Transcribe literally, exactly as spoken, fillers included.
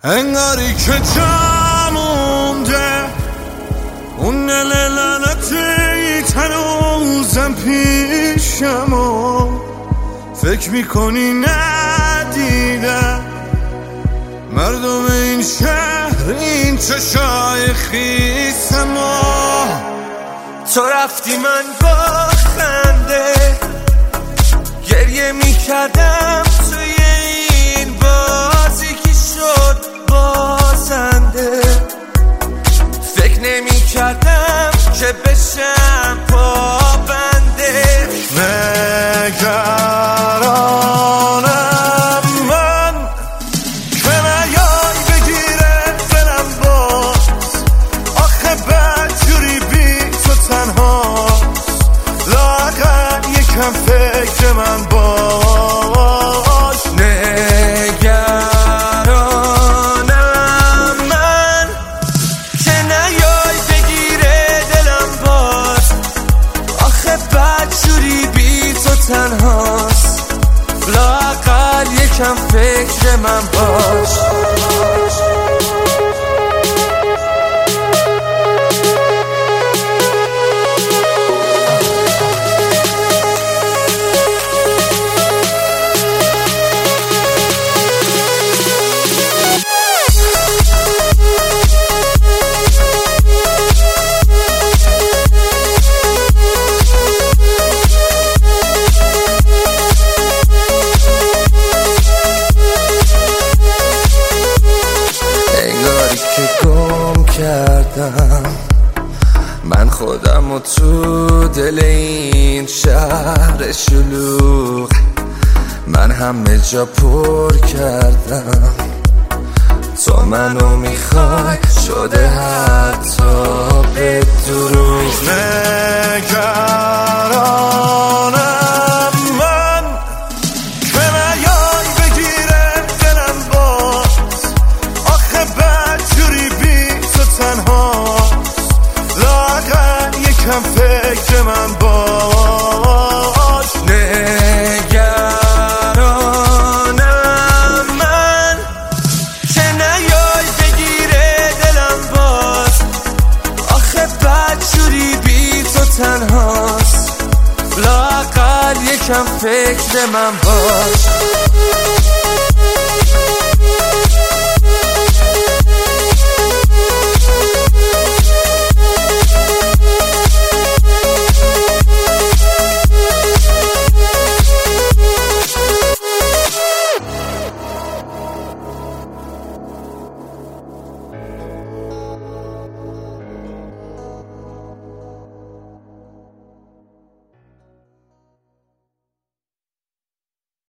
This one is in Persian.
انگاری که جا مونده اون لعنتی تنوزم پیشم و فکر میکنی ندیدم مردم این شهر این چشای خیسم و تو رفتی من با خنده گریه میکردم توی این بازی که شد بازنده فکر نمیکردم که بشم پابنده نگرانم من که نیای بگیره دلم باز آخه بدجوری بی تو تنهاست لااقل یکم فکر من باش نگرانم من که نیای بگیره دلم باز آخه بدجوری بی تو تنهاست لااقل یکم فکر من باش کردم من خودم و تو دل این شهر شلوغ من همه جا پر کردم تو منو میخوای شده حتی به دروغ نگرانم من که نیای بگیره دلم باز آخه بدجوری بی تو تنهاست لااقل یکم فکر من باش نگرانم من که نیای بگیره دلم باز آخه بدجوری بی تو تنهاست لااقل یکم فکر من باش